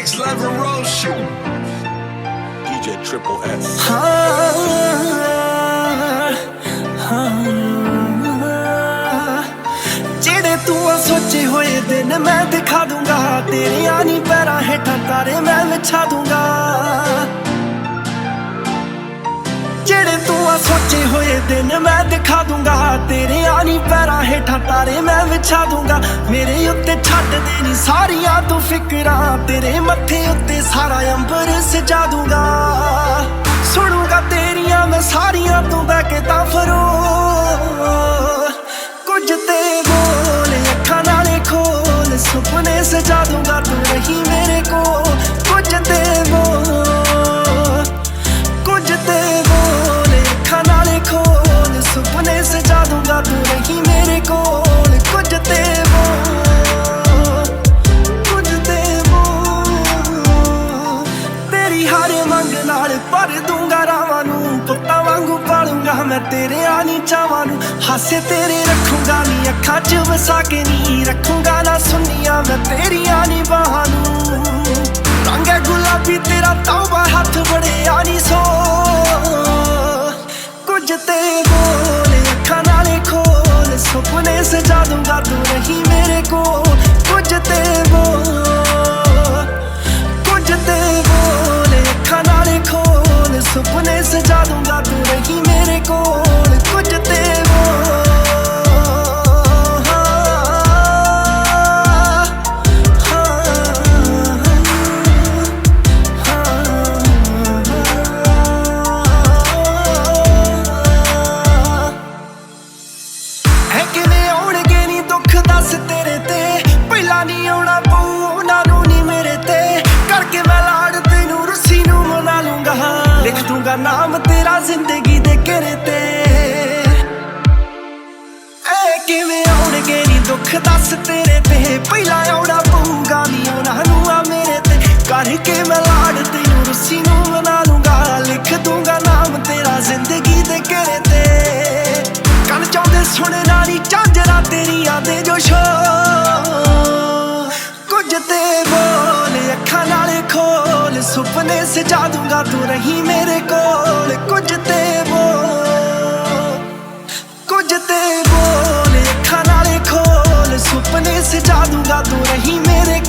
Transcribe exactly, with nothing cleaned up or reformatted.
Next level road shoot. D J Triple S. जेड़े तू सोचे होए दिन मैं दिखा दूंगा, तेरे आनी पैरा हेठा तारे मैं बिछा दूंगा। जेड़े तू सोचे होए दिन मैं दिखा दूंगा, तेरे आनी पैरा हेठा तारे मैं बिछा दूंगा। मेरे उत्ते छड्ड देनी सारियां तू फिकरां, तेरे मत्थे उत्ते सारा अंबर सजा दूंगा। सुनूंगा तेरियां मैं सारियां तू बह के ताफरो, कुछ ते बोल अखां नाले खोल, सुपने सजा दूंगा तू रही मेरे को। कुछ ते बोल कुछ ते बोल अखां नाले खोल, सुपने सजा दूंगा तू रही मेरे कोल। कुछ ते बोल कुछ ते बोल, तेरी हर मंग नाल भर दूंगा रावां नूं, पुत्तां वांगू पालूंगा मैं तेरे आनी चावां नूं। हासे तेरे रखूंगा नी अखां च वसा के, नी रखूंगा ना सुनिया मैं तेरियां नी बाहां नूं। रंग है गुलाबी तेरा तौबा हथ बड़े आनी सो, कुछ ते बोल अखां नाले खोल, सुपने सजा दूंगा तू रही मेरे कोल। कुछ ते बोल कुछ ते बोल अखां नाले खोल, सुपने सजा दूंगा तू रही मेरे कोल। कुछ ते बोल तेरे ते पहला नहीं आना पऊ उन्हां नी मेरे ते, करके मैं लाड़ तेनू रुस्सी नू मना लूंगा। लिख दूंगा नाम तेरा जिंदगी दे घेरे ते, ऐ किवें आउणगे नी दुख दस तेरे ते, पहला आउणा पऊगा नी उन्हां नू आ मेरे ते। करके मैं लाड़ तेनू रुस्सी नू मना लूंगा, लिख दूंगा नाम तेरा जिंदगी दे घेरे ते। कल चाहुंदे सुनना नी झांजरा तेरियां दे जो शो, कुछ ते बोल अखां नाले खोल, सुपने सजा दूंगा तू रही मेरे कोल। कुछ ते बोल कुछ ते बोल अखां नाले खोल, सुपने सजा दूंगा तू रही मेरे